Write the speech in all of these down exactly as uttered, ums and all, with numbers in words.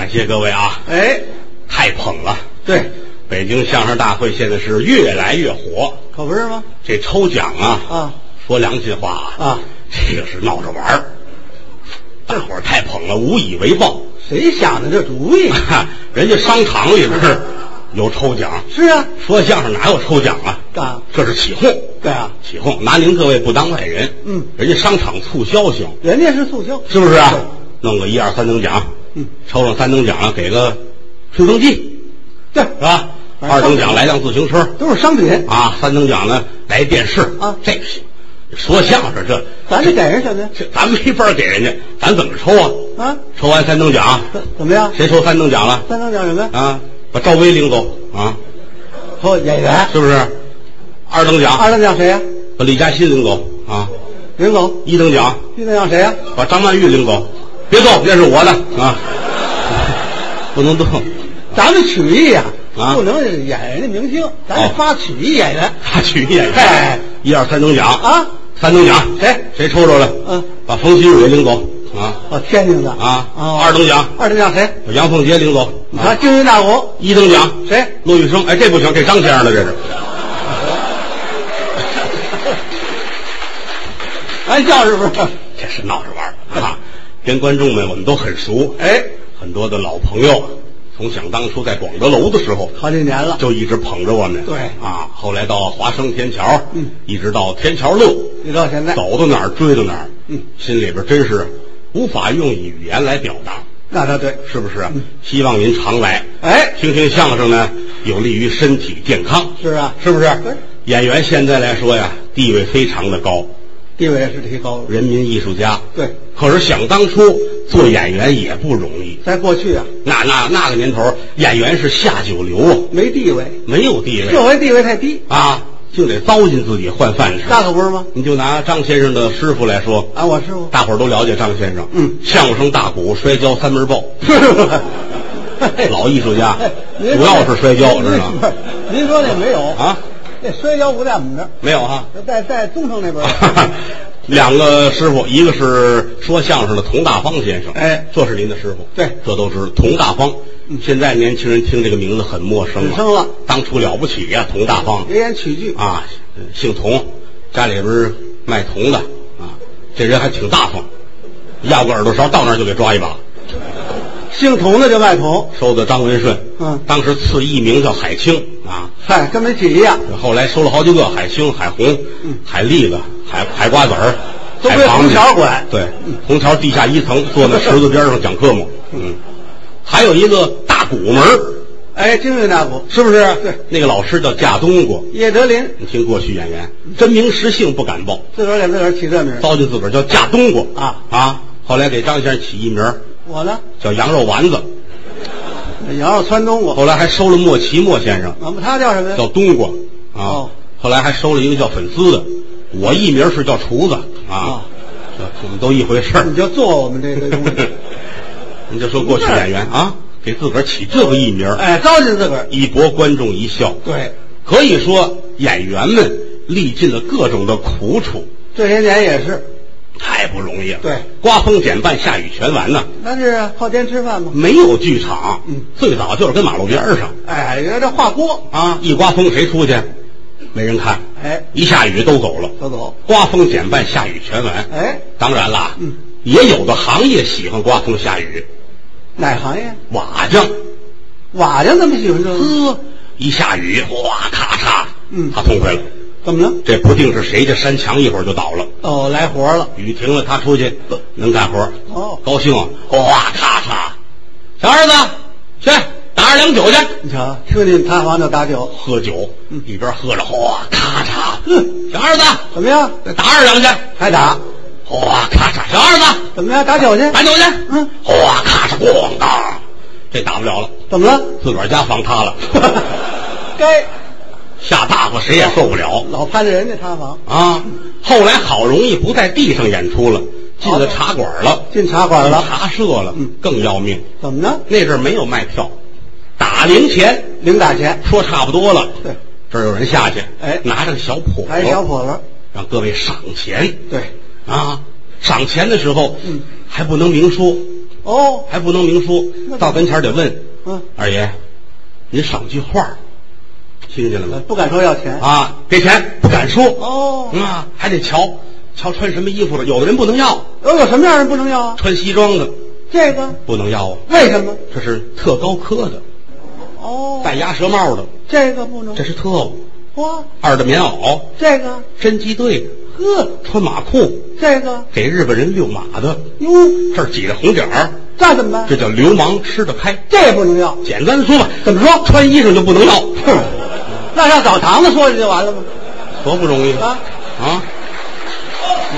感谢各位啊！ 哎， 太捧了。 对， 北京相声大会现在是越来越火， 可不是吗？ 这抽奖啊， 啊， 说良心话啊， 这个是闹着玩儿，大伙儿太捧了，无以为报。 谁想的这主意？ 人家商场里边有抽奖。 是啊， 说相声哪有抽奖啊？ 啊， 这是起哄。 对啊， 起哄，拿您各位不当外人。 嗯， 人家商场促销行， 人家是促销， 是不是啊？弄个一二三等奖， 嗯， 抽上三等奖了，给个吹风机， 对， 是吧？二等奖来辆自行车， 都是商品啊。三等奖呢来电视啊， 这个行。说相声这， 咱这给人什么呀？ 这咱没法给人家，咱怎么抽啊？ 啊， 抽完三等奖， 怎么样？ 谁抽三等奖了？ 三等奖什么呀？ 啊，把赵薇领走啊， 抽演员是不是？二等奖， 二等奖谁呀？ 把李嘉欣领走啊。 领走。 一等奖， 一等奖谁呀？ 把张曼玉领走。别动，那是我的啊，不能动。 咱们曲艺呀， 啊， 不能演人家明星，咱得发曲艺演员。 发曲艺演员。 哎， 一二三等奖啊， 三等奖谁谁抽着了？ 嗯， 把冯新蕊领走啊。 哦，天津的啊。 哦， 二等奖， 二等奖谁？ 把杨凤杰领走。 你看京韵大鼓。 一等奖谁？ 骆玉生。哎，这不行，这张先生的这是。 玩笑是不是？ 这是闹着玩啊！跟观众们我们都很熟， 哎， 很多的老朋友，从想当初在广德楼的时候， 好几年了， 就一直捧着我们。 对啊，后来到华生天桥， 嗯， 一直到天桥路， 一直到现在， 走到哪儿追到哪儿， 嗯， 心里边真是无法用语言来表达。 那倒对， 是不是？ 嗯， 希望您常来， 哎， 听听相声呢，有利于身体健康。 是啊， 是不是？ 对， 演员现在来说呀，地位非常的高。 地位是提高了， 人民艺术家。 对， 可是想当初做演员也不容易。 在过去啊， 那那那个年头，演员是下九流啊， 没地位， 没有地位， 社会地位太低啊，就得糟践自己换饭吃。 那可不是吗？ 你就拿张先生的师傅来说啊，我师傅， 大伙儿都了解张先生， 嗯， 相声大鼓摔跤三门报，老艺术家，主要是摔跤，知道吗？ 您说那没有啊？ 这摔跤不在我们这儿， 没有哈， 在在东城那边。 两个师傅，一个是说相声的童大方先生， 哎， 这是您的师傅， 对， 这都是童大方。嗯，现在年轻人听这个名字很陌生了， 陌生了。当初了不起呀，童大方， 也演曲剧啊，姓童，家里边卖铜的啊，这人还挺大方，要个耳朵勺到那儿就给抓一把。 姓童的就卖铜， 收的张文顺， 嗯， 当时赐艺名叫海清啊， 嗨，跟没起一样。 后来收了好几个，海清、海红、 嗯、 海蛎子、海海瓜子儿， 都归虹桥管。 对，虹桥地下一层，坐在池子边上讲科目。嗯，还有一个大鼓门， 哎，京韵大鼓是不是？ 对， 那个老师叫架冬瓜， 叶德林。 你听过去演员真名实姓不敢报， 自个儿给自个儿起这名， 糟践自个儿叫架冬瓜啊啊！后来给张先生起一名， 我呢叫羊肉丸子。 羊肉汆冬瓜， 后来还收了莫奇莫先生， 啊，他叫什么呀？ 叫冬瓜啊。 哦， 后来还收了一个叫粉丝的，我艺名是叫厨子啊，我们都一回事儿。 你就做我们这个东西， 你就说过去演员啊，给自个儿起这个艺名， 哎，糟践自个儿， 一博观众一笑。 对， 可以说演员们历尽了各种的苦楚， 这些年也是。 太不容易了。 对， 刮风减半，下雨全完呢。 那是靠天吃饭吗？ 没有剧场， 嗯， 最早就是跟马路边上。 哎，原来这画锅啊，一刮风谁出去？没人看。 哎， 一下雨都走了， 都走。 刮风减半，下雨全完。 哎， 当然啦， 嗯， 也有的行业喜欢刮风下雨。 哪行业？ 瓦匠。 瓦匠怎么喜欢这个？ 呵，一下雨，哗咔嚓， 嗯， 他痛快了。 怎么了？ 这不定是谁家山墙，一会儿就倒了。 哦，来活了。 雨停了，他出去能干活。 哦， 高兴啊！哗咔嚓，小儿子，去打二两酒去。 你瞧，听见塌房就打酒， 喝酒， 嗯， 一边喝着，哗咔嚓， 嗯， 小儿子怎么样？ 再打二两去， 还打， 哗咔嚓，小儿子怎么样？打酒去， 打酒去， 嗯， 哗咔嚓，咣当，这打不了了。 怎么了？ 自个儿家房塌了， 该。 下大发谁也受不了， 老盼着人家塌房啊！后来好容易不在地上演出了，进了茶馆了， 进茶馆了， 茶社了， 嗯， 更要命。 怎么呢？ 那阵儿没有卖票，打零钱， 零打钱， 说差不多了。 对， 这儿有人下去， 哎， 拿着个小笸箩， 还小笸箩， 让各位赏钱。 对， 啊，赏钱的时候， 嗯， 还不能明说， 哦， 还不能明说，到跟前得问， 嗯， 二爷，您赏句话，听见了吗？ 不敢说要钱啊，给钱不敢说。 哦， 嗯啊，还得瞧瞧穿什么衣服的，有的人不能要， 有有什么样人不能要啊？ 穿西装的这个不能要啊， 为什么？ 这是特高科的。 哦， 戴鸭舌帽的这个不能， 这是特务。 哇， 二的棉袄， 这个侦缉队的， 呵， 穿马裤， 这个给日本人遛马的， 哟， 这儿挤着红点儿， 这怎么办？ 这叫流氓吃得开。 这也不能要。 简单的说吧， 怎么说？ 穿衣裳就不能要， 哼，那上澡堂子说去就完了吗？ 多不容易啊啊！嗯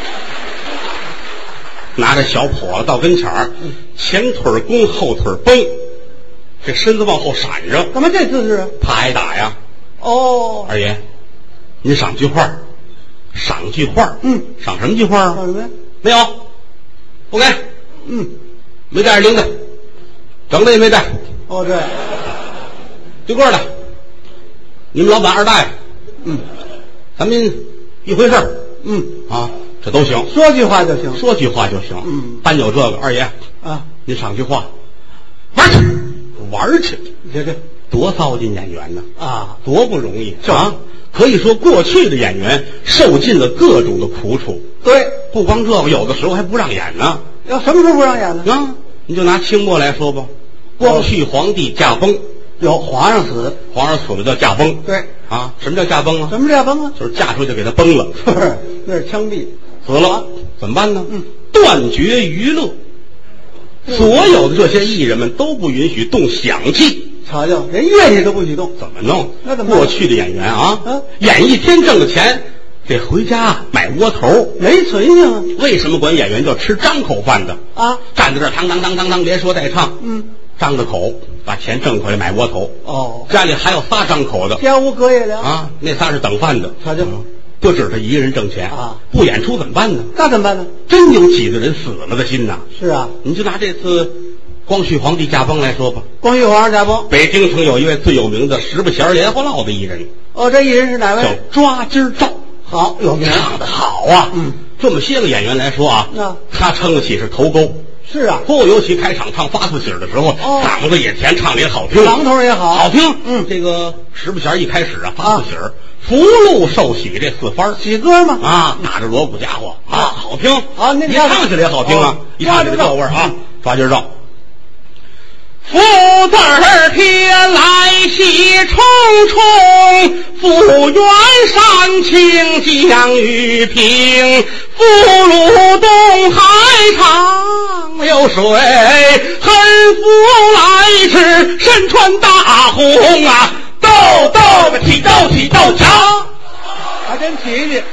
拿着小笸子到跟前儿，前腿弓，后腿绷，这身子往后闪着， 干嘛这姿势啊？ 怕挨打呀。 哦， 二爷，您赏句话，赏句话， 嗯， 赏什么句话啊？ 干什么呀？ 没有，不给， 嗯， 没带着铃的，整的也没带， 哦对， 对过的，你们老板二大爷， 嗯咱们一回事儿， 嗯， 啊，这都行， 说句话就行。 说句话就行。 嗯， 单有这个，二爷， 啊， 您赏句话，玩去，玩去， 这这多糟践演员呢， 啊， 多不容易就啊！可以说，过去的演员受尽了各种的苦楚。 对， 不光这个，有的时候还不让演呢。 要什么时候不让演呢？ 啊，你就拿清末来说吧，光绪皇帝驾崩， 有皇上死， 皇上死了叫驾崩。 对啊，什么叫驾崩啊？ 什么这崩啊？ 就是嫁出去给他崩了， 不是，那是枪毙。 死了怎么办呢？ 嗯， 断绝娱乐，所有的这些艺人们都不允许动响器。 瞧瞧，连乐器都不许动， 怎么弄？ 那怎么办过去的演员啊， 嗯演一天挣的钱得回家买窝头。 没存性啊！ 为什么管演员叫吃张口饭的？ 啊， 站在这儿，当当当当当，连说带唱， 嗯， 张着口把钱挣回来买窝头。 哦， 家里还有仨张口的天无隔夜凉啊，那仨是等饭的。 瞧瞧嗯不止他一个人挣钱啊， 不演出怎么办呢？ 那怎么办呢？ 真有几个人死了的心呐！ 是啊， 你就拿这次光绪皇帝驾崩来说吧， 光绪皇上驾崩。 北京城有一位最有名的十不弦莲花落的艺人， 哦，这艺人是哪叫位？ 抓筋赵， 好，有名。 唱的好啊。 嗯， 这么些个演员来说啊， 那他撑得起是头钩。 是啊， 不，尤其开场唱八四喜儿的时候， 哦嗓子也甜，唱的也好听， 榔头也好， 好听。 嗯， 这个十不弦一开始啊，八四喜儿、福禄寿喜这四番儿喜歌嘛。 啊，打着锣鼓家伙啊，好听。 好您一看唱起来也好听啊， 哦一唱起来抓够味儿啊，抓筋绕。 福字儿天来喜冲冲，福元山清江雨平，福禄东海长流水，恨福来迟身穿大红啊，豆豆个起豆起豆强， 还真提提。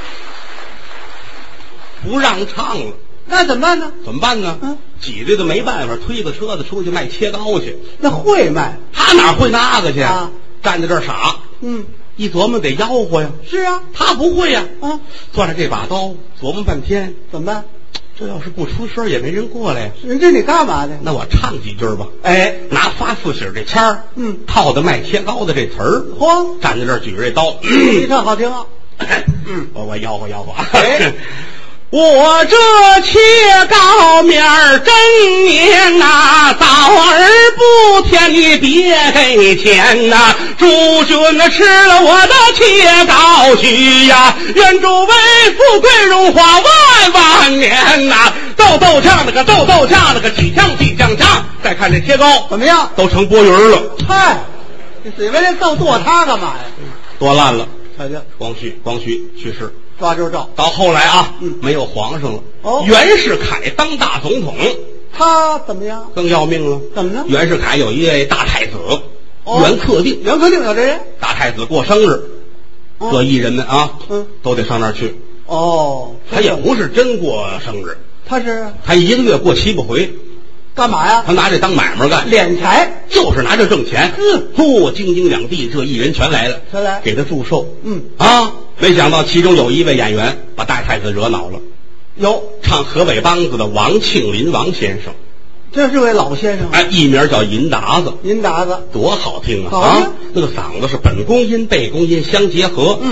不让唱了， 那怎么办呢？ 怎么办呢？ 嗯， 挤兑的没办法，推个车子出去卖切糕去。 那会卖。 他哪会那个去啊？ 站在这儿傻， 嗯， 一琢磨得吆喝呀。 是啊， 他不会呀， 啊， 攥着这把刀琢磨半天， 怎么办？ 这要是不出声也没人过来呀。 人这你干嘛的？ 那我唱几句吧。 哎， 拿发四喜儿这签儿， 嗯套的卖切糕的这词儿， 嚯， 站在这儿举着这刀， 你唱好听啊。 嗯，我我吆喝吆喝啊。 哎我这切糕面儿真年呐，早儿不甜你别给钱呐，诸君呐吃了我的切糕许呀，愿诸位富贵荣华万万年呐，豆豆呛那个豆豆呛那个起呛起呛呛，再看这切糕怎么样？ 都成波云了， 嗨，你水为这豆剁他干嘛呀？ 多烂了。 瞧瞧， 光绪光绪去世， 抓周照， 到后来啊， 嗯没有皇上了。 哦袁世凯当大总统他怎么样？ 更要命了。 怎么呢？ 袁世凯有一位大太子， 哦袁克定。 袁克定有这人？ 大太子过生日， 哦各艺人们啊， 嗯， 都得上那儿去。 哦， 他也不是真过生日， 他是他一个月过七八回， 干嘛呀？ 他拿这当买卖干， 敛财。 就是拿这挣钱。 嗯， 嚯，京津两地这艺人全来了， 全来给他祝寿。 嗯啊，没想到其中有一位演员把大太子惹恼了， 有， 唱河北梆子的王庆林王先生， 这是位老先生， 哎，艺名叫银达子， 银达子。 多好听啊！ 好听啊，那个嗓子是本宫音、背宫音相结合， 嗯，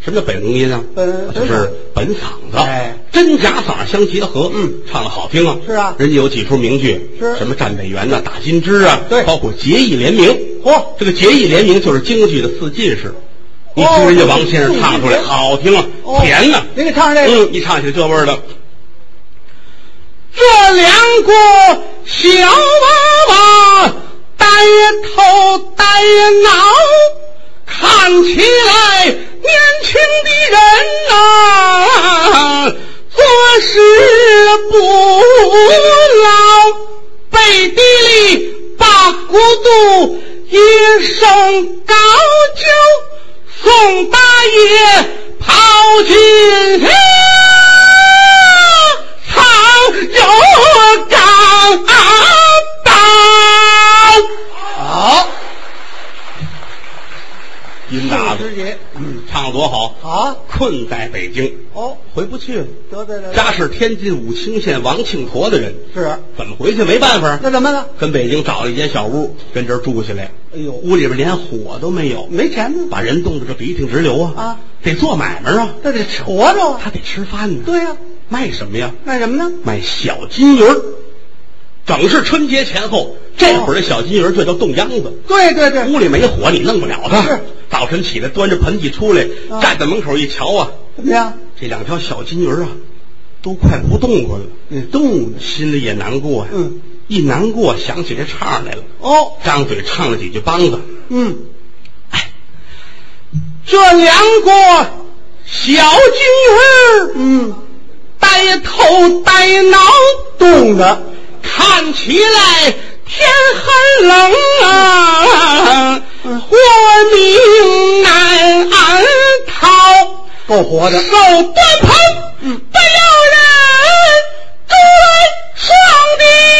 什么叫本浓音啊？ 本就是本嗓子， 哎， 真假嗓相结合，嗯，唱的好听啊。 是啊， 人家有几出名剧， 是什么战北原呐、打金枝啊， 对， 包括结义联名。 嚯， 这个结义联名就是京剧的四进士。你听人家王先生唱出来，好听啊，甜呐。 您给唱这个， 嗯，一唱起来这味儿的。 这两个小娃娃呆头呆脑，看起来年轻的人啊，做事不老，背地里把骨肚一声高酒，宋大爷跑进去唱有钢刀。 好， 音打子，嗯，唱得多好！ 好， 困在北京， 哦， 回不去了。 得罪了， 家是天津武清县王庆坨的人， 是怎么回去？没办法， 那怎么了？ 跟北京找了一间小屋，跟这儿住下来。 哎呦， 屋里边连火都没有， 没钱呢， 把人冻得这鼻涕直流啊！ 啊， 得做买卖啊， 那得活着啊， 他得吃饭呢。 对呀、啊， 卖什么呀？ 卖什么呢？ 卖小金鱼儿。整是春节前后，这会儿的小金鱼儿就叫冻秧子。 对对对， 屋里没火，你弄不了它。 是， 早晨起来端着盆地出来， 啊、 站在门口一瞧啊， 怎么样？ 这两条小金鱼儿啊，都快不动过了。 嗯，动， 心里也难过呀、啊。 嗯， 一难过想起这唱来了。 哦， 张嘴唱了几句梆子。 嗯， 哎，这两个小金鱼儿， 嗯， 呆头呆脑， 冻的。 看起来天很冷啊， 嗯、 活命难逃， 够活的。 手端盆，嗯，不有人住来双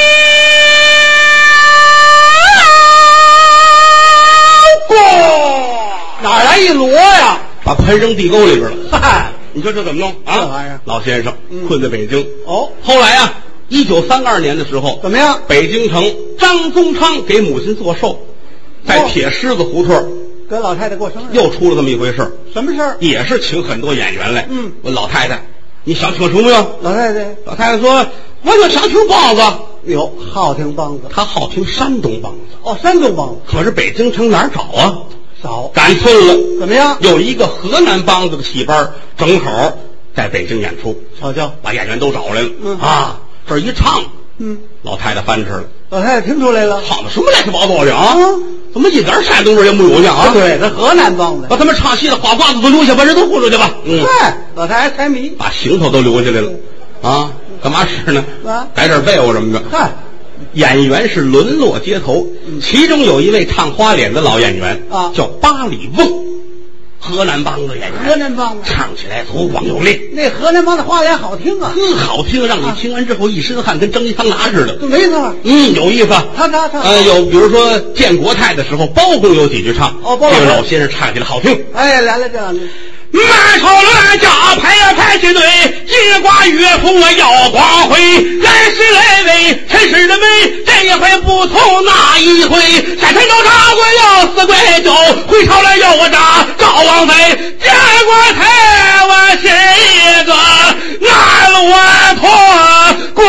的过， 哪来一箩呀？ 把盆扔地沟里边了。 嗨， 你说这怎么弄啊？ 这玩意儿， 老先生、嗯、困在北京。 哦， 后来啊。一九三二年的时候， 怎么样？ 北京城张宗昌给母亲做寿，在铁狮子胡同跟老太太过生日， 又出了这么一回事。 什么事儿？ 也是请很多演员来。 嗯， 问老太太，你想请什么呀？ 老太太， 老太太说，我就想听梆子。 哟，好听梆子， 她好听山东梆子。 哦，山东梆子。 可是北京城哪儿找啊？ 少， 赶寸了。 怎么样？ 有一个河南梆子的戏班，正好在北京演出， 瞧瞧， 把演员都找来了。 嗯啊，这一唱。 嗯， 老太太翻吃了， 老太太听出来了， 唱的什么乱七八糟的啊？ 嗯、 怎么一点山东味也没有呢啊？ 对，这河南梆子， 把他们唱戏的花褂子都留下，把人都糊弄去吧。 嗯，嗨，老太太猜谜， 把行头都留下来了，啊，干嘛使呢？ 啊， 改点被窝什么的。 嗨， 演员是沦落街头， 嗯、 其中有一位唱花脸的老演员啊， 叫八里瓮。河南梆子演员， 河南梆子唱起来粗犷有力。 那河南梆子花脸好听啊， 嗯，好听，让你听完之后一身汗，跟蒸一桑拿似的。 没错， 嗯，有意思。 他他他， 呃，有比如说建国泰的时候，包公有几句唱， 哦，包这个老先生唱起来好听。 哎，来了这两句。 满朝乱家排呀排起队，一挂乐谱耀光辉。来时来位，陈氏的美，这一回不同那一回。山城有茶馆要四跪酒，回朝来要我扎赵王妃。结果台湾是一个南锣脱贵。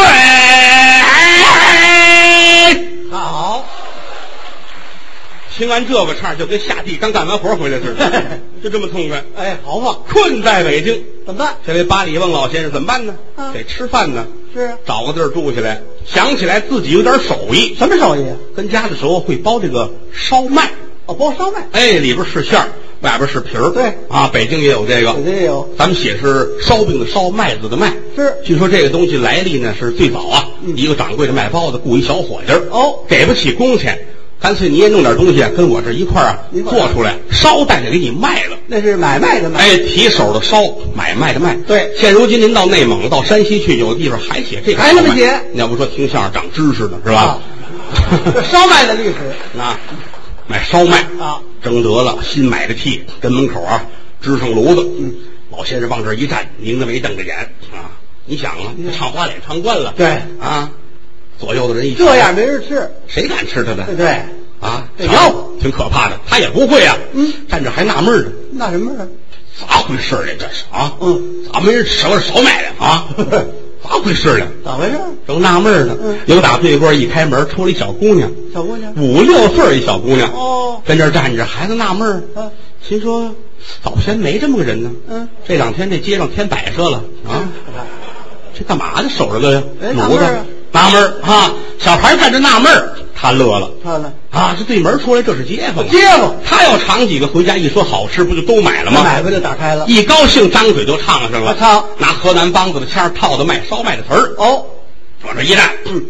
好。 听完这个唱就跟下地刚干完活回来似的，就这么痛快。 哎，好嘛， 困在北京怎么办？ 这位八里瓮老先生怎么办呢？ 啊、 得吃饭呢。 是， 找个地儿住下来，想起来自己有点手艺。 什么手艺啊？ 跟家的时候会包这个烧麦。 哦，包烧麦。 哎，里边是馅儿，外边是皮儿。 对啊，北京也有这个， 北京也有。 咱们写是烧饼的烧，麦子的麦。 是， 据说这个东西来历呢是最早啊， 嗯、 一个掌柜的卖包子，雇一小伙计儿。 哦， 给不起工钱。干脆你也弄点东西跟我这一块儿啊做出来，烧带着给你卖了。 那是买卖的卖。 哎，提手的烧，买卖的卖。 对， 现如今您到内蒙、到山西去，有的地方还写这个， 还那么写。 你要不说听相声长知识呢，是吧？ 啊、烧麦的历史啊，买烧麦啊， 蒸得了，新买的屉，跟门口啊支上炉子。 嗯， 老先生往这一站，拧着眉瞪着眼啊，你想啊，唱花脸唱惯了， 对啊。左右的人一这样没人吃， 谁敢吃他的？ 对对啊， 这要挺可怕的。他也不会啊， 嗯， 站着还纳闷呢。 纳什么呢？ 早回事呢？这是啊， 嗯， 咋没人吃我烧麦的啊？咋回事呢？ 咋回事？ 正纳闷呢， 嗯， 有打对过一开门出来一小姑娘， 小姑娘五六岁一小姑娘， 哦， 跟这儿站着，孩子纳闷儿， 啊， 心说早先没这么个人呢， 嗯， 这两天这街上添摆设了啊， 嗯， 这干嘛呢？守着个哎炉子，纳闷儿啊！小孩看着纳闷儿，他乐了， 看了啊！这对门出来，这是街坊， 街坊， 他要尝几个回家，一说好吃，不就都买了吗？ 买回就打开了， 一高兴，张嘴就唱上了， 唱， 拿河南梆子的腔儿套的卖烧麦的词儿， 哦， 往这一站，嗯，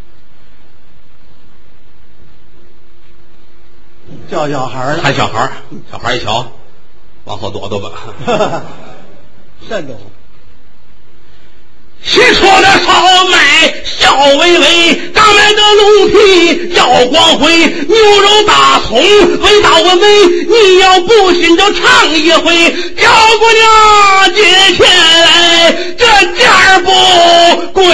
叫小孩了， 喊小孩儿，小孩儿一瞧，往后躲躲吧， 瘆得慌。 新说的烧麦笑微微，刚来的龙皮耀光辉，牛肉大葱味道我美，你要不信就尝一回。小姑娘借钱来，这价儿不贵。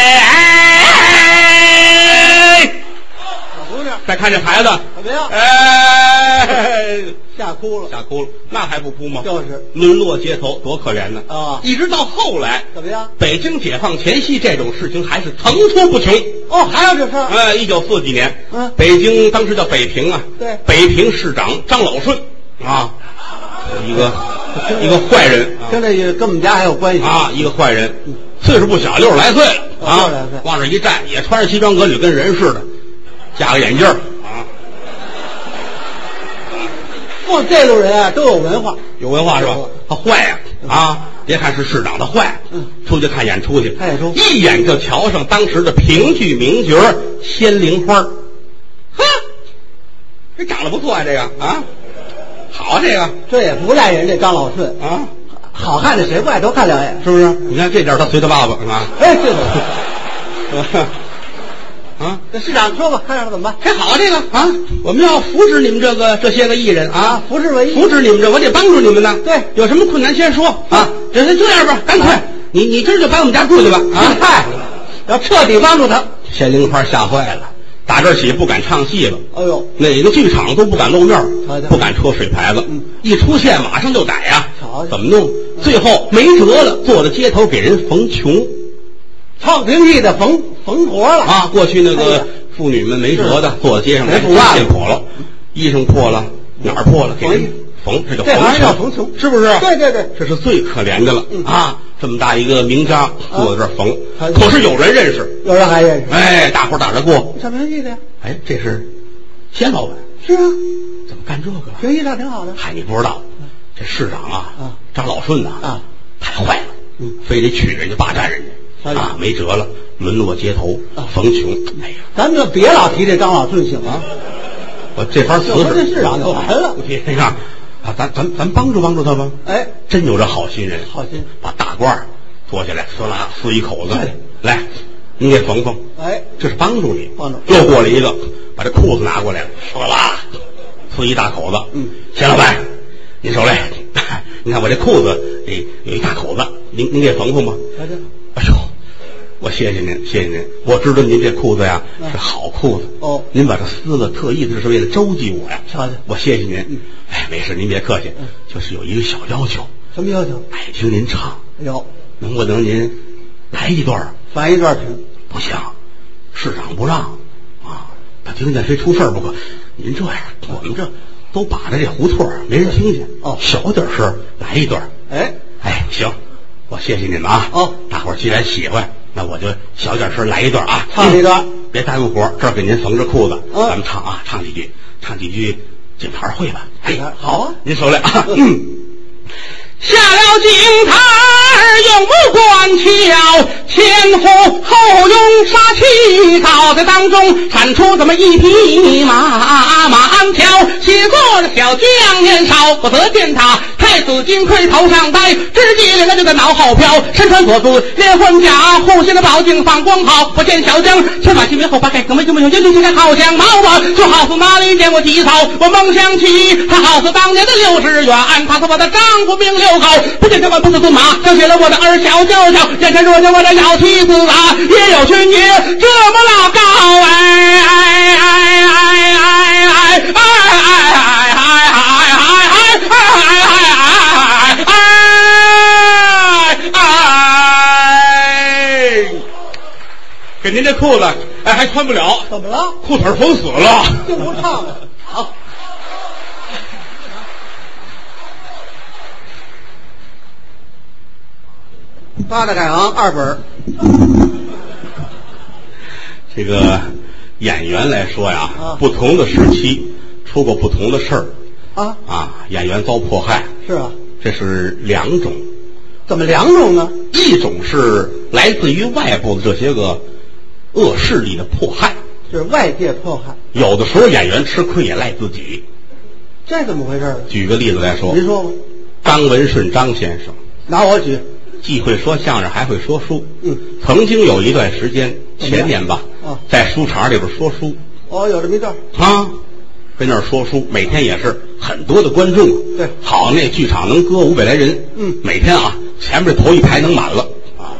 小姑娘， 再看这孩子怎么样？ 哎， 吓哭了， 吓哭了，那还不哭吗？ 就是沦落街头，多可怜呢！ 啊， 一直到后来， 怎么样？ 北京解放前夕，这种事情还是层出不穷。 哦，还有这事儿？ 呃，一九四几年， 嗯， 北京当时叫北平啊， 对， 北平市长张老顺啊，一个一个坏人， 跟这个跟我们家还有关系啊，一个坏人，岁数不小，六十来岁了啊， 六十来岁， 往这一站，也穿着西装革履，跟人似的，加个眼镜啊。 不，这路人啊都有文化， 有文化是吧？他坏呀啊，啊！别看是市长，他坏。 嗯， 出去看演出去， 看演出， 一眼就瞧上当时的评剧名角仙灵花。呵，这长得不错啊，这个啊，好啊，这个这也不赖人这张老顺啊， 好看的谁不爱多看两眼， 是不是？你看这点他随他爸爸啊， 哎，对对。 啊， 这市长说吧，看上了怎么办？ 还好这个啊，我们要扶持你们这个这些个艺人啊， 扶持为艺， 扶持你们这，我得帮助你们呢。 对， 有什么困难先说啊。这是这样吧，干脆、啊、你你今儿就把我们家住去吧啊！ 嗨，要彻底帮助他。 仙灵花吓坏了，打这起不敢唱戏了。 哎呦， 哪个剧场都不敢露面，不敢戳水牌子， 嗯、 一出现马上就逮呀、 啊。 怎么弄？最后没辙了，坐在街头给人缝穷。 唱评剧的缝缝活了啊！过去那个妇女们没辙的，坐在街上来见破了，衣裳破了，哪儿破了给人缝，这叫缝穷， 叫缝穷， 是不是？ 对对对， 这是最可怜的了、 嗯、 啊！这么大一个名家坐在这儿缝， 啊、 可是有人认识， 有人还认识， 哎，大伙打着过。 唱评剧的呀？ 哎，这是仙老板。 是啊， 怎么干这个？ 评剧上挺好的。 嗨，你不知道，这市长啊， 啊张老顺呐， 啊， 太坏了， 嗯， 非得娶人家，霸占人家。啊，没辙了，沦落街头，逢穷。哎呀， 咱们就别老提这张老顺行啊！ 我这番词这市长就完了。 你看啊，咱咱咱帮助帮助他吧。 哎， 真有这好心人， 好心， 把大褂脱下来，说拿撕一口子，来，你给缝缝。 哎， 这是帮助你。 帮助。 又过来一个，把这裤子拿过来了，唰啦，撕一大口子。 嗯， 钱老板，您手来，你看我这裤子哎有一大口子，您您给缝缝吧。哎呦，我谢谢您，谢谢您。我知道您这裤子呀、嗯、是好裤子哦， 您把它撕了，特意的是为了周济我呀。 瞧瞧， 我谢谢您。 嗯、 哎，没事，您别客气、嗯。就是有一个小要求。 什么要求？ 爱听您唱。 有， 能不能您来一段？ 来一段评？ 不行，市长不让啊，他听见非出事不可。您这样，我们这都把着这胡同，没人听见。 哦， 小点声，来一段。 哎哎，行。我谢谢你们啊！ 哦， 大伙儿既然喜欢，那我就小点声来一段啊， 唱一段， 嗯、别耽误活。这儿给您缝着裤子， 嗯、 咱们唱啊，唱几句，唱几句井台会吧？ 哎，好啊， 您说来啊。嗯下了井台永不关桥，前呼后拥杀气早在当中产出这么一匹马，马鞍条写作的小将年少不得见他，太子金盔头上戴，直接两个就在脑后飘，身穿左子连环甲，护心的宝镜放光好，不见小将前马前面后八盖，更没就没有眼睛现在好像毛毛，就好似哪里见过几草，我梦想起他好似当年的六十元，他是我的丈夫名六口，不见这万不是驷马，想起了我的儿小舅舅，眼看若见我的小妻子啊，也有群爷这么老高哎哎哎哎哎哎哎哎哎哎哎哎哎哎哎哎哎您这裤子哎还穿不了， 怎么了？ 裤腿缝死了， 就不唱了。好，八大改行二本。 这个演员来说呀， 啊不同的时期出过不同的事儿啊啊，演员遭迫害， 是啊， 这是两种， 怎么两种呢？ 一种是来自于外部的这些个恶势力的迫害， 是外界迫害， 有的时候演员吃亏也赖自己。 这怎么回事呢？ 举个例子来说， 您说吧。 张文顺张先生拿我举。 既会说相声还会说书， 嗯， 曾经有一段时间，前年吧， 啊， 在书场里边说书， 哦，有这么一段啊，跟那儿说书，每天也是很多的观众， 对， 好，那剧场能搁五百来人， 嗯， 每天啊，前面头一排能满了，啊，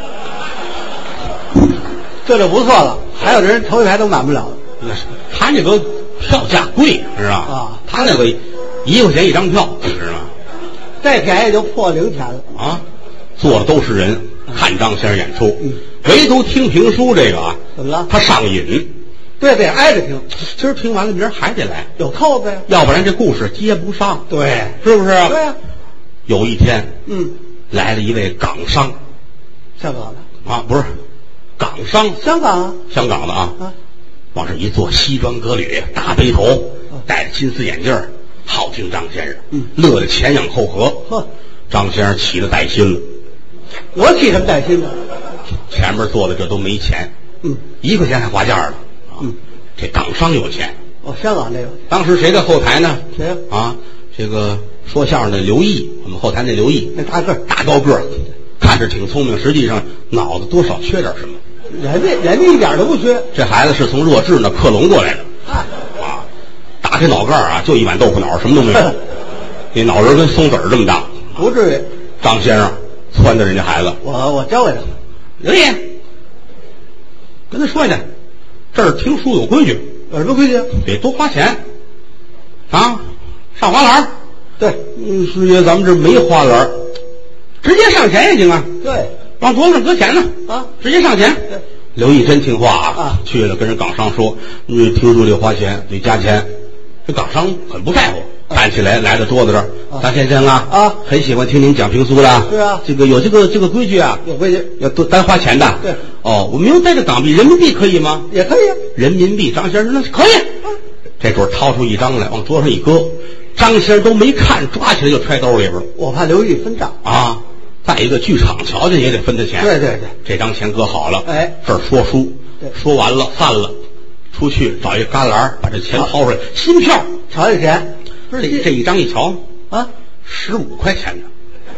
这就不错了。还有的人头一排都满不了了。 那是他那个票价贵，知道吧？ 啊， 他那个一块钱一张票，知道吗？ 再便宜就破零钱了啊。坐的都是人，看张先生演出，嗯，唯独听评书这个啊， 怎么了？ 他上瘾， 对对，挨着听。 今儿听完了，明儿还得来， 有扣子呀， 要不然这故事接不上， 对， 是不是啊？ 对呀。 有一天， 嗯， 来了一位港商， 香港的啊，不是港商， 香港啊， 香港的啊， 啊， 往这一坐，西装革履，大背头，戴着金丝眼镜，好听张先生， 嗯， 乐得前仰后合， 呵， 张先生起了歹心了。 我起什么歹心呢？ 前面坐的这都没钱， 嗯， 一块钱还花价了， 嗯， 这港商有钱。 哦，香港这个， 当时谁在后台呢？ 谁呀？ 啊，这个说相声的刘毅，我们后台那刘毅， 那大个儿， 大高个儿，看着挺聪明，实际上脑子多少缺点什么。 人家人家一点都不缺。 这孩子是从弱智那克隆过来的， 啊， 啊，打开脑盖啊，就一碗豆腐脑，什么都没有，那脑仁跟松子儿这么大。 不至于。 张先生撺掇人家孩子， 我我教给他们。 刘毅，跟他说去，这儿听书有规矩， 有什么规矩？ 得多花钱啊，上花篮。 对， 嗯，师爷，咱们这没花篮，直接上钱也行啊。 对， 往桌子上搁钱呢啊， 直接上钱。 对， 刘毅真听话啊， 啊去了跟人港商说，你听书得花钱，得加钱。这港商很不在乎，站起来来到桌子这儿，张先生啊啊， 很喜欢听您讲评书了。 是啊， 这个有这个这个规矩啊， 有规矩， 要多单花钱的。 对， 哦，我明白这港币，人民币可以吗？ 也可以啊。 人民币，张先生说那是可以。这会儿掏出一张来，往桌上一搁，张先生都没看，抓起来就揣兜里边了。 我怕刘毅分账啊！再一个，剧场瞧见也得分他钱。 对对对， 这张钱搁好了， 哎， 这儿说书， 对， 说完了散了，出去找一旮旯，把这钱掏出来，新票， 瞧这钱， 不是这这一张一瞧啊， 十五块钱的，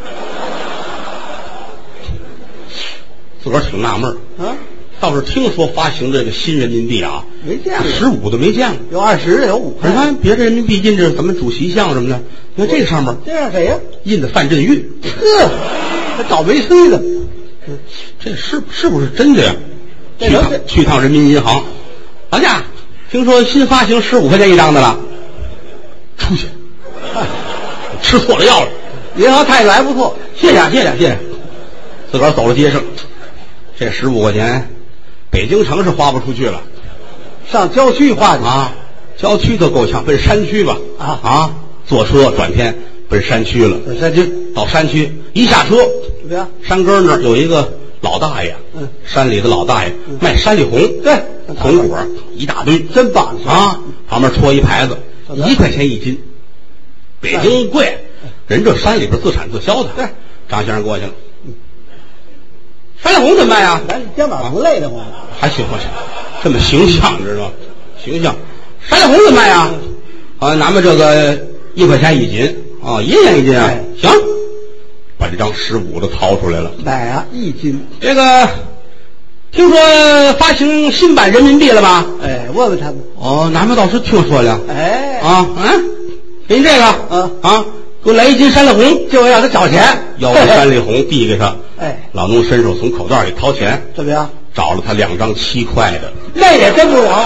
自个儿挺纳闷儿啊。 倒是听说发行这个新人民币啊， 没见过， 十五的没见过， 有二十的，有五块。 你看别的人民币印着咱们主席像什么的，你看这个上面， 这让谁呀？ 印的范振钰， 呵，还倒霉催的， 这是是不是真的呀？去趟去趟人民银行，老贾，听说新发行十五块钱一张的了，出去，吃错了药了。 银行态度还不错， 谢谢谢谢谢谢，自个儿走到街上，这十五块钱。北京城是花不出去了， 上郊区花去啊！郊区都够呛，奔山区吧啊啊！坐车转天奔山区了， 奔山区到山区一下车， 怎么样？ 山根那儿有一个老大爷， 嗯， 山里的老大爷、嗯、卖山里红， 对， 红果一大堆， 真棒啊！旁边戳一牌子，一块钱一斤，北京贵，人这山里边自产自销的。 对， 张先生过去了。山里红怎么卖啊？ 咱肩膀不累的慌， 还行不行？这么形象，知道吗？形象。山里红怎么卖啊？啊，咱们这个一块钱一斤啊，一元一斤啊。行，把这张十五的掏出来了。 买啊，一斤。 这个听说发行新版人民币了吧？ 哎，问问他们。 哦，咱们倒是听说了。 哎， 啊，嗯，给你这个， 啊啊，给我来一斤山里红， 就要他找钱。 要这山里红递给他。 哎， 老农伸手从口袋里掏钱， 怎么样？ 找了他两张七块的， 那也真不了，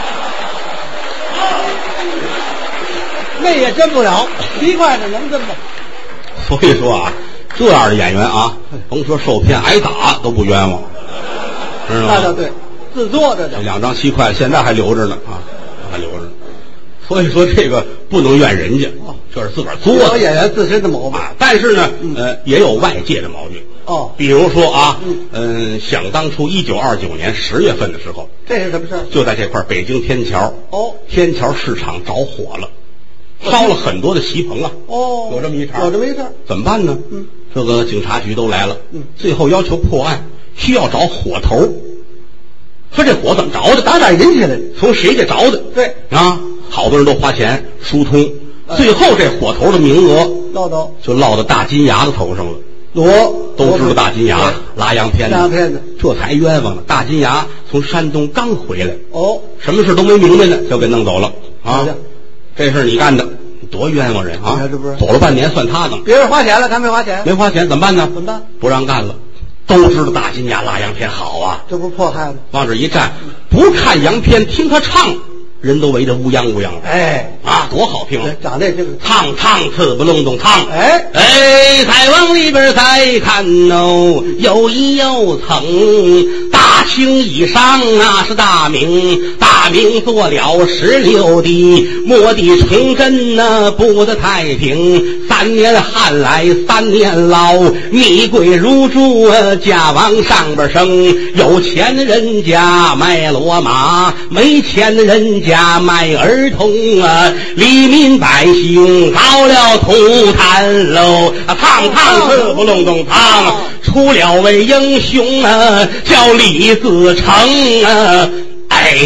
那也真不了，七块的能真吗？ 所以说啊，这样的演员啊，甭说受骗挨打都不冤枉，知道吗？ 那倒对， 自作的这两张七块现在还留着呢啊，还留着呢。所以说这个不能怨人家，这是自个儿作的。 演员自身的毛病， 但是呢，呃，也有外界的毛病。 哦， 比如说啊，嗯，想当初一九二九年十月份的时候， 这是什么事儿？ 就在这块北京天桥， 哦， 天桥市场着火了，烧了很多的席棚啊。 哦， 有这么一茬， 有这么一事儿， 怎么办呢？ 嗯， 这个警察局都来了， 嗯， 最后要求破案，需要找火头。说这火怎么着的？ 打哪引起来的？ 从谁家着的？ 对啊，好多人都花钱疏通，最后这火头的名额落到就落到大金牙的头上了。 罗都知道大金牙拉洋片拉洋片子， 这才冤枉了。大金牙从山东刚回来， 哦， 什么事都没明白呢，就给弄走了啊！这事你干的，多冤枉人啊！ 这不是走了半年算他的， 别人花钱了，他没花钱， 没花钱怎么办呢？ 怎么办？ 不让干了。都知道大金牙拉洋片好啊， 这不是迫害吗？ 往这一站，不看洋片，听他唱，人都围着乌泱乌泱的。 哎啊，多好听！ 长这这个唱唱刺不隆咚唱， 哎哎，再往里边再看哦，有一有层，大清以上那是大明，大明做了十六帝，末帝崇祯那不得太平，三年旱来三年涝，米贵如珠，价往上边升，有钱的人家卖骡马，没钱的人家卖儿童啊，黎民百姓遭了涂炭喽，烫烫刺不隆咚烫，出了位英雄啊，叫李自成啊，哎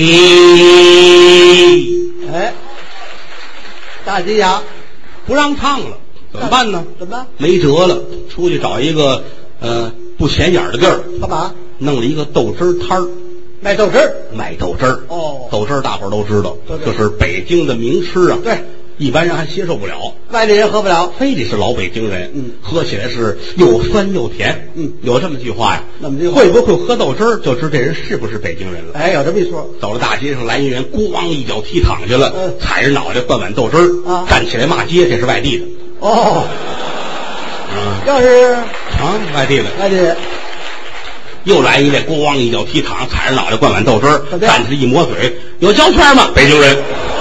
哎，大金牙不让唱了，怎么办呢？ 怎么办？ 没辙了，出去找一个呃不显眼的地儿， 干嘛？ 弄了一个豆汁摊儿， 卖豆汁儿， 卖豆汁儿。 哦， 豆汁儿大伙儿都知道， 对对这是北京的名吃啊。 对， 一般人还接受不了， 外地人喝不了， 非得是老北京人。 嗯， 喝起来是又酸又甜。 嗯， 有这么句话呀。 那么句话会不会喝豆汁儿，就知这人是不是北京人了。 哎，有这么一说。 走到大街上，来一人，咣一脚踢躺下了， 嗯， 踩着脑袋灌碗豆汁儿， 啊， 站起来骂街，这是外地的。 哦， 嗯， 要是啊，外地的， 外地人。 又来一位，咣一脚踢躺，踩着脑袋灌碗豆汁儿，站起来一抹嘴，有胶圈吗？北京人。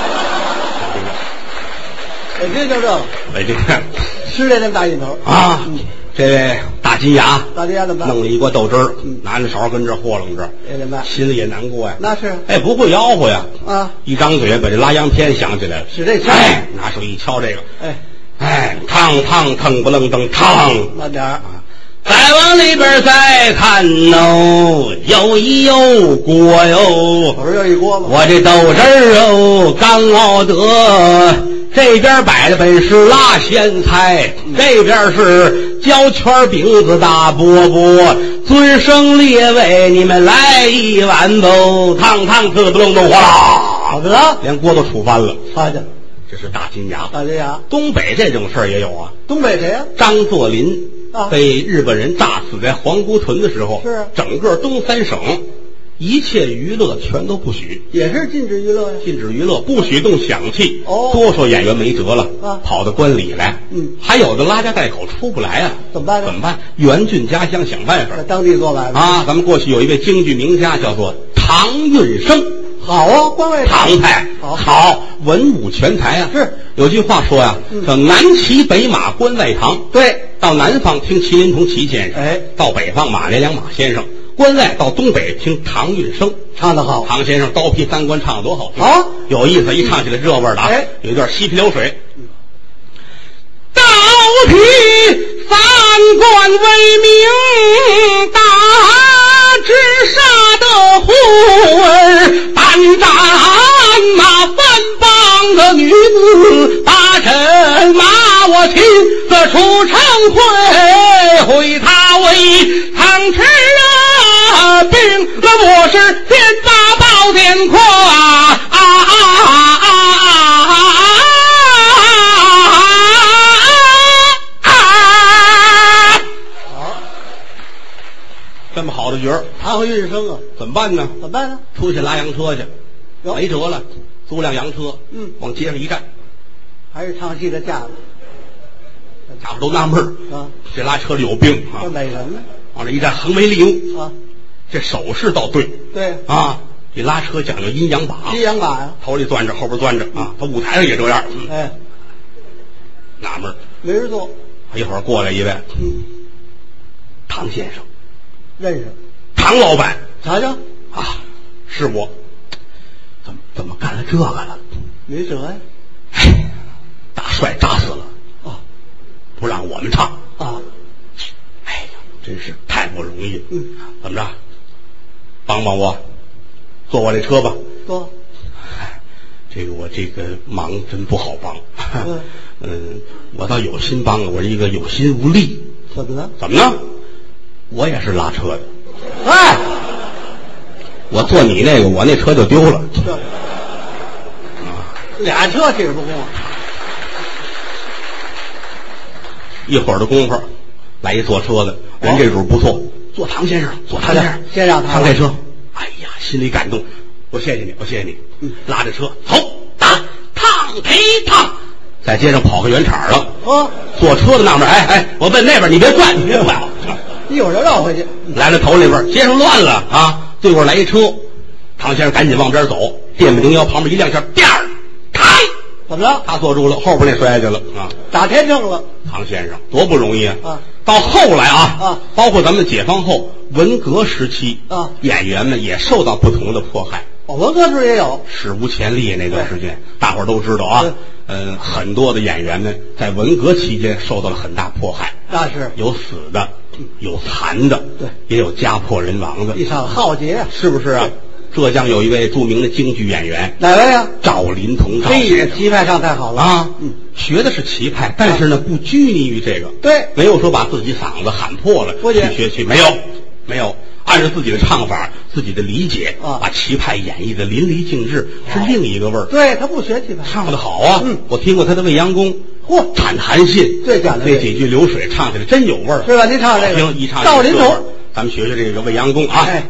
北京就这个， 北京人吃这那么大瘾头啊！ 嗯， 这位大金牙， 大金牙怎么办？ 弄了一锅豆汁儿， 嗯， 拿着勺跟这和楞着， 这怎么办？ 心里也难过呀。 那是， 哎，不会吆喝呀。 啊， 一张嘴把这拉洋片想起来了， 使这枪， 哎，拿手一敲这个， 哎， 哎，烫烫腾不楞登烫， 慢点儿。 再往里边再看哦，有一油锅哟， 我说又一锅子， 我这豆汁儿哦刚熬得，这边摆的本是辣咸菜， 嗯， 这边是焦圈饼子大饽饽，尊生列位，你们来一碗吧，烫烫刺不隆咚哗啦， 好的， 连锅都杵翻了。 擦去， 这是大金牙。 大金牙， 东北这种事儿也有啊。 东北谁呀？ 张作霖。 啊， 被日本人炸死在皇姑屯的时候， 是整个东三省一切娱乐全都不许， 也是禁止娱乐呀， 禁止娱乐，不许动响器。 哦， 多少演员没辙了， 啊， 跑到关里来。 嗯， 还有的拉家带口出不来啊， 怎么办呢？ 怎么办？援郡家乡想办法， 在当地做买卖啊。咱们过去有一位京剧名家叫做唐运生， 好啊，关外唐派好， 好，文武全才啊。 是有句话说呀， 嗯， 叫南骑北马关外唐。 对。 到南方听麒麟童齐先生， 哎， 到北方马连良马先生，关外到东北听唐运生， 唱得好。 唐先生刀劈三关唱得多好听， 好有意思，一唱起来热味的啊！ 哎， 有一段西皮流水， 刀劈三关为名，大治杀的虎儿，单战马三帮的女子，八阵马我亲自出城会，会他为唐池啊，兵了我是天大宝殿阔啊啊啊啊啊啊！ 好， 这么好的角儿， 唐运生啊， 怎么办呢？ 怎么办呢？ 出去拉洋车去，没辙了，租辆洋车， 嗯， 往街上一站， 还是唱戏的架子。 家伙都纳闷儿啊， 这拉车里有病啊！ 这美人呢？ 往这一站，横眉立目啊， 这手势倒对。 对啊，这拉车讲究阴阳把， 阴阳把呀， 头里攥着，后边攥着啊。他舞台上也这样。嗯、 哎， 纳闷， 没人坐。 一会儿过来一位， 嗯， 唐先生， 认识。 唐老板， 瞧瞧啊，是我。怎么怎么干了这个了？ 没辙呀。 哎，大帅扎死了。 哦， 不让我们唱啊。 哎呀，真是太不容易了。 嗯， 怎么着？帮帮我，坐我这车吧。 坐。 这个我这个忙真不好帮。 嗯， 嗯，我倒有心帮了，我一个有心无力。 怎么了？ 怎么呢？我也是拉车的。 哎， 我坐你那个，我那车就丢了。 这俩车挺不公。 一会儿的功夫，来一坐车的，人这主不错，坐唐先生，坐唐先生， 先让他上这车。哎呀，心里感动，我谢谢你，我谢谢你。 嗯， 拉着车走，打烫给烫，在街上跑个圆场了。 哦， 坐车的那边，哎哎，我问那边，你别转，你别转， 一会儿就绕回去。 来了头那边，街上乱了啊！对过来一车，唐先生赶紧往边走，电不灵腰，旁边一亮下，颠儿开， 怎么了？ 他坐住了，后边那摔下去了啊！ 打天秤了。 唐先生多不容易啊！ 啊， 到后来啊啊， 包括咱们解放后文革时期啊， 演员们也受到不同的迫害。 哦，文革时也有， 史无前例那段时间，大伙儿都知道啊。嗯，很多的演员们在文革期间受到了很大迫害。 那是有死的，有残的， 对， 也有家破人亡的， 一场浩劫啊， 是不是啊？浙江有一位著名的京剧演员， 哪位呀？ 赵林童，赵嘿， 先生， 棋派上太好了啊！ 嗯， 学的是棋派，但是呢，不拘泥于这个， 对， 没有说把自己嗓子喊破了不去学去，没有，没有，按照自己的唱法、自己的理解啊， 把棋派演绎的淋漓尽致，是另一个味儿。 对，他不学棋派， 唱的好啊！ 嗯， 我听过他的《未央宫》， 嚯， 产韩信， 对，讲的那几句流水唱起来真有味儿， 是吧？您唱这个， 听一唱赵林童， 咱们学学这个《未央宫》啊。 哎，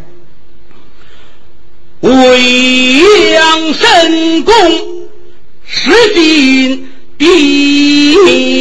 未央神功是金地，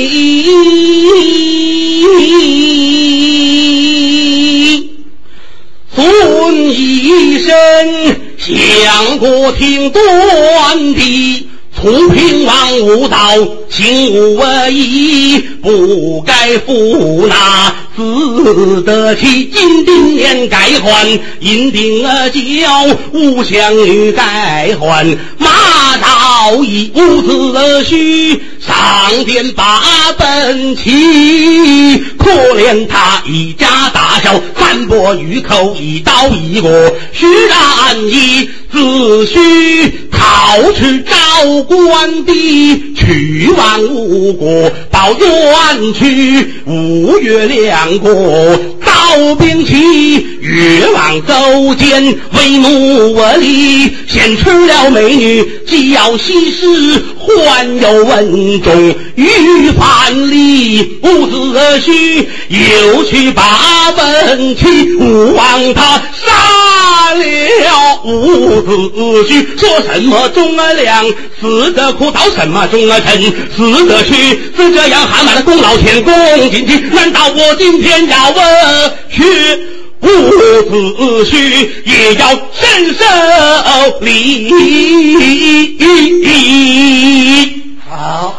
尊一身相国庭端地，楚平王无道，行无义，不该负那自得其金定年改换，银定了交无相女改换，马道义无子虚，上殿把本齐，可怜他一家大小，三伯与寇一刀一过，须然一自诩逃去赵关地，去往吴国报冤屈，吴越两国刀兵齐，越王勾践为奴我力，先吃了美女既要西施，还有文中与范蠡，伍子胥又去把本齐，吴王他杀了伍子胥，说什么忠啊良，死得苦到什么忠啊臣，死得去是这样喊满了功劳天公进去，难道我今天要问去伍子胥也要深受礼？ 好，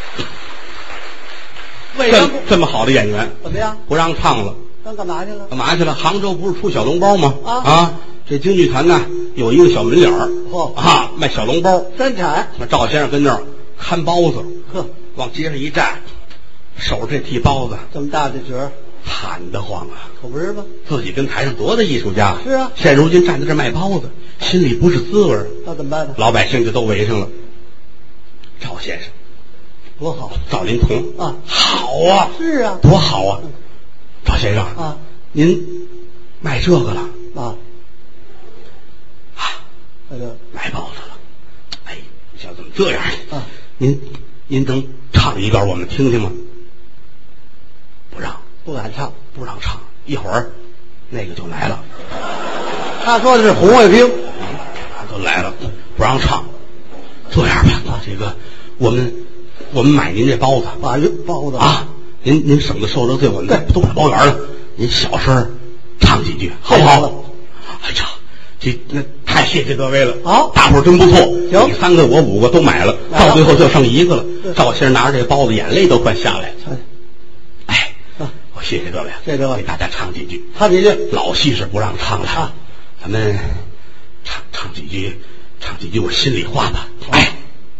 为这什么这么好的演员怎么样？ 不让唱了， 那干嘛去了？ 干嘛去了？杭州不是出小笼包吗？ 啊啊，这京剧团呢有一个小门脸儿， 嚯啊，卖小笼包。 生产， 那赵先生跟那儿看包子， 呵， 往街上一站，手这屉包子这么大的角儿， 喊得慌啊！ 可不是吗？ 自己跟台上多大艺术家， 是啊现如今站在这儿卖包子，心里不是滋味儿。 那怎么办呢？ 老百姓就都围上了。赵先生， 多好赵林童啊， 好啊， 是啊， 多好啊！赵先生啊， 您卖这个了啊， 啊？ 那就卖包子了。哎，小怎么这样啊？ 您您能唱一段我们听听吗？不让， 不敢唱。 不让唱。一会儿那个就来了， 他说的是红卫兵， 他都来了，不让唱。这样吧，这个我们我们买您这包子把这包子啊，您您省得受这罪，我们都买包圆了。您小声唱几句，好不好？ 哎呀，这那太谢谢各位了。 好， 大伙儿真不错。 行， 你三个我五个都买了，到最后就剩一个了。赵先生拿着这包子，眼泪都快下来了。哎，我谢谢各位， 谢谢各位， 给大家唱几句。 唱几句， 老戏是不让唱了啊，咱们唱唱几句，唱几句我心里话吧。哎，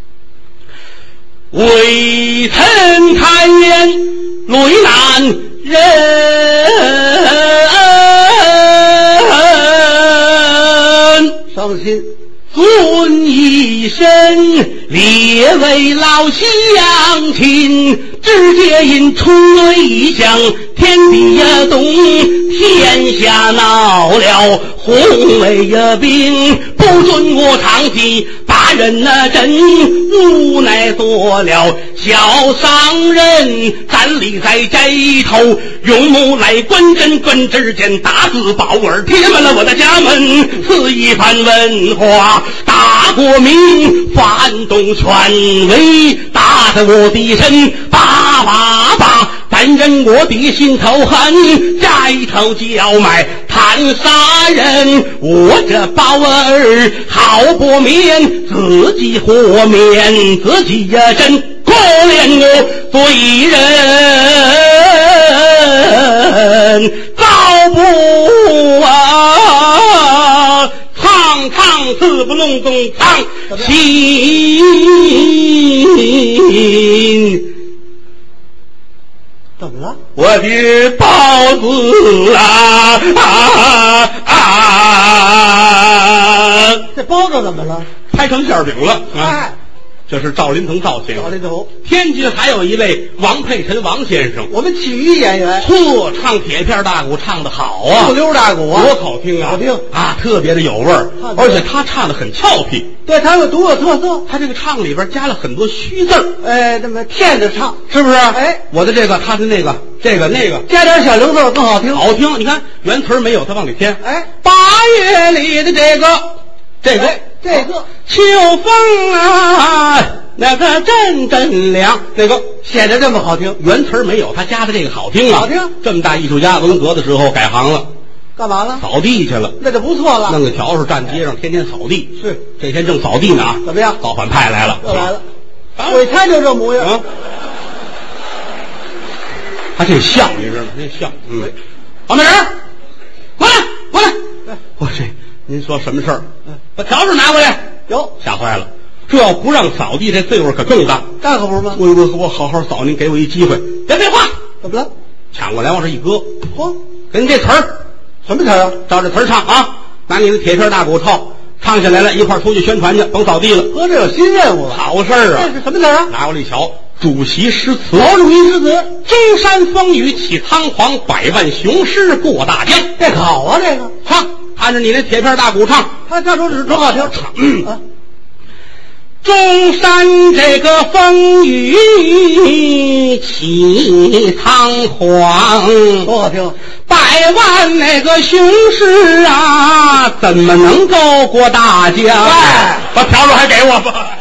微臣看见泪难忍， 伤心。 尊一身列为老乡亲，只皆因春雷一响，天地呀动，天下闹了红卫呀兵，不准我唱戏，把人那真无奈做了小商人，站立在街头，用木来关针，关之间大字宝儿贴满了我的家门，此一番文化大国民，反动权威，打得我的身叭叭叭，但任我的心头恨，摘头叫卖贪杀人，我这宝儿好不免自己活面，自己呀真可怜我罪人，遭不啊唱唱字不弄懂唱心。 怎么了？ 我的包子啊啊啊！ 这包子怎么了？ 拍成馅饼了啊！ 哎， 这是赵林腾赵先生。 赵林腾。 天津还有一位王佩臣王先生， 我们曲艺演员， 嚯，唱铁片大鼓唱得好啊， 不溜大鼓啊， 多好听啊！ 好听啊，特别的有味儿，而且他唱得很俏皮。 对，他有独有特色， 他这个唱里边加了很多虚字儿， 哎，那么骗着唱， 是不是？ 哎， 我的这个，他的那个，这个那个， 加点小零字更好听， 好听。你看原词没有，他往里添。 哎， 八月里的这个，这个， 哎、这个秋风啊，那个阵阵凉，那个显得这么好听。 原词没有，他加的这个好听啊， 好听。 这么大艺术家，文革的时候改行了。 干嘛了？ 扫地去了， 那就不错了。 弄个笤帚站街上，天天扫地。 是， 这天正扫地呢啊， 怎么样？ 造反派来了， 又来了。 啊、 我一猜就这模样。 啊，他这像，你知道吗？这像。嗯，王大人，过来，过来。我这，您说什么事儿？把笤帚拿过来。 有， 吓坏了。这要不让扫地，这罪过可更大。 那可不是吗？ 我我我好好扫，您给我一机会。别废话。 怎么了？ 抢过来往这一搁。 嚯， 跟这词儿。 什么词儿啊？ 照这词儿唱啊！拿你的铁片大鼓套，唱下来了，一块儿出去宣传去，甭扫地了。 哥，这有新任务了， 好事儿啊！ 这是什么词儿啊？ 拿过来一瞧，主席诗词。 毛主席诗词： 中山风雨起苍黄，百万雄师过大江。 这好啊，这个唱，按着你那铁片大鼓唱， 他唱出是多好听。 嗯啊， 中山这个风雨起苍黄， 多好听！ 百万那个雄师啊，怎么能够过大江？ 哎， 把笤帚还给我吧。